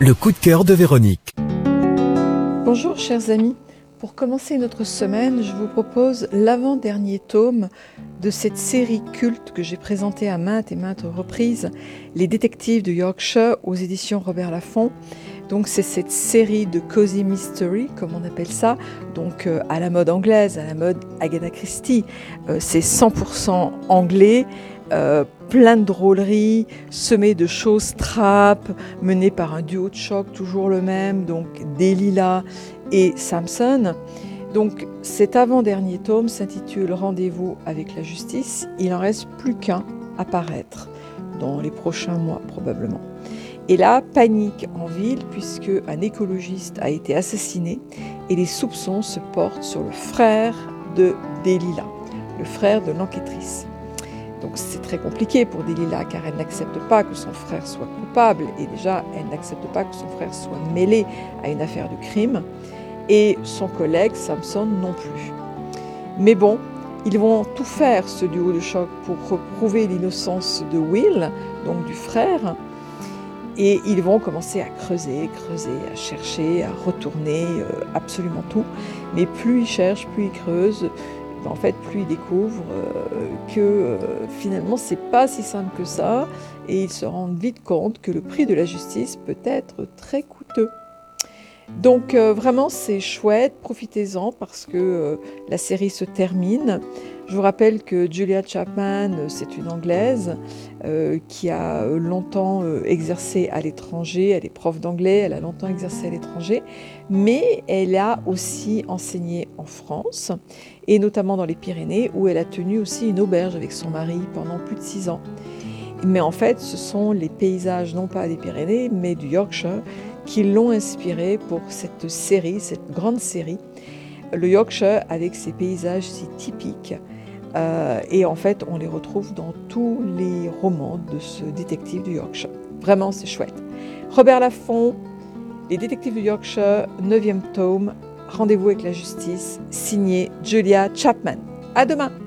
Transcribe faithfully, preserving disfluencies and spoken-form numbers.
Le coup de cœur de Véronique. Bonjour chers amis, pour commencer notre semaine, je vous propose l'avant-dernier tome de cette série culte que j'ai présentée à maintes et maintes reprises, Les Détectives de Yorkshire aux éditions Robert Laffont. Donc c'est cette série de cozy mystery, comme on appelle ça, donc euh, à la mode anglaise, à la mode Agatha Christie. Euh, c'est cent pour cent anglais, euh, plein de drôleries, semé de choses trappes, mené par un duo de choc toujours le même, donc Delilah et Samson. Donc cet avant-dernier tome s'intitule Rendez-vous avec la justice. Il n'en reste plus qu'un à paraître dans les prochains mois probablement. Et là, panique en ville puisque un écologiste a été assassiné et les soupçons se portent sur le frère de Delilah, le frère de l'enquêtrice. Donc c'est très compliqué pour Delilah car elle n'accepte pas que son frère soit coupable et déjà elle n'accepte pas que son frère soit mêlé à une affaire de crime et son collègue Samson non plus. Mais bon, ils vont tout faire ce duo de choc pour prouver l'innocence de Will, donc du frère. Et ils vont commencer à creuser, creuser, à chercher, à retourner euh, absolument tout. Mais plus ils cherchent, plus ils creusent, en fait, plus ils découvrent euh, que euh, finalement, c'est pas si simple que ça. Et ils se rendent vite compte que le prix de la justice peut être très coûteux. Donc euh, vraiment, c'est chouette, profitez-en parce que euh, la série se termine. Je vous rappelle que Julia Chapman, c'est une Anglaise euh, qui a longtemps euh, exercé à l'étranger, elle est prof d'anglais, elle a longtemps exercé à l'étranger, mais elle a aussi enseigné en France, et notamment dans les Pyrénées, où elle a tenu aussi une auberge avec son mari pendant plus de six ans. Mais en fait, ce sont les paysages, non pas des Pyrénées, mais du Yorkshire, qui l'ont inspirée pour cette série, cette grande série, le Yorkshire avec ses paysages si typiques. Euh, et en fait, on les retrouve dans tous les romans de ce détective du Yorkshire. Vraiment, c'est chouette. Robert Laffont, Les Détectives du Yorkshire, neuvième tome, Rendez-vous avec la justice, signé Julia Chapman. À demain!